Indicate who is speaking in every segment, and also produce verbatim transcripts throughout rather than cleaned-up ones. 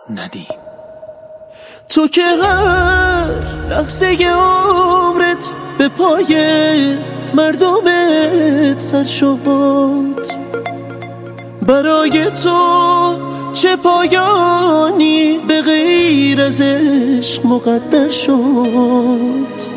Speaker 1: ندیم. تو که هر لحظه عمرت به پای مردمت سر شد، برای تو چه پایانی به غیر از عشق مقدر شد.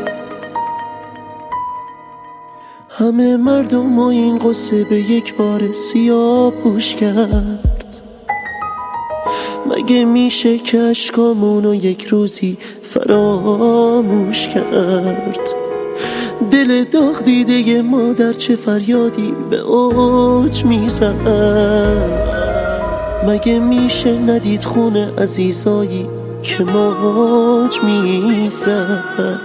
Speaker 1: همه مردم و این قصه به یک بار سیاه پوش کرد. مگه میشه که اشکامونو یک روزی فراموش کرد؟ دل داغ دیده مادر چه فریادی به اوج میزد. مگه میشه ندید خون عزیزایی که موج میزد؟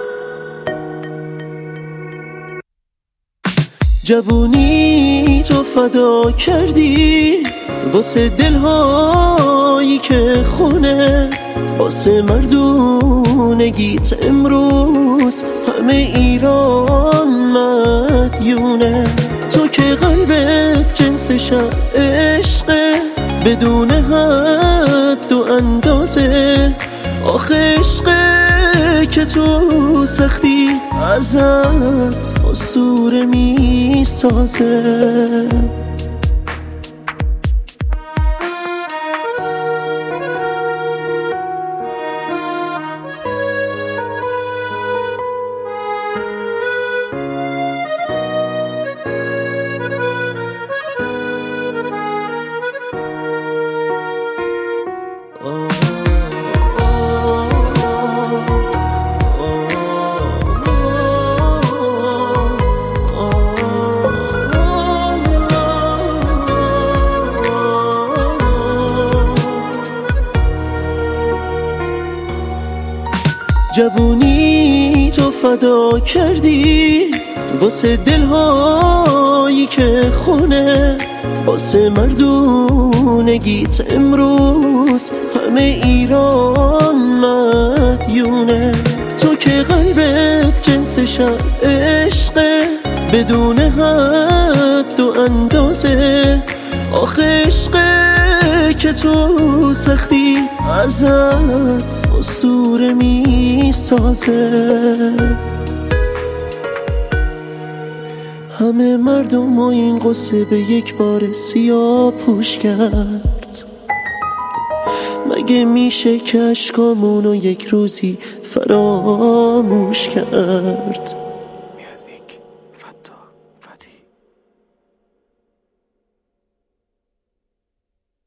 Speaker 1: جوونی تو فدا کردی واسه دلهایی که خونه، واسه مردونگیت امروز همه ایران مدیونه. تو که قلبت جنسش از عشقه بدون حد و اندازه، آخه عشقه که تو سختی ازت اسطوره می سازه. جوونی تو فدا کردی واسه دلهایی که خونه، واسه مردونگیت امروز همه ایران مدیونه. تو که قلبت جنسش از عشقه بدون حد و اندازه، آخه عشقه که تو سختی ازت اسطوره می سازه. همه مردم و این قصه به یک بار سیاه پوش کرد. مگه میشه که اشکامونو یک روزی فراموش کرد؟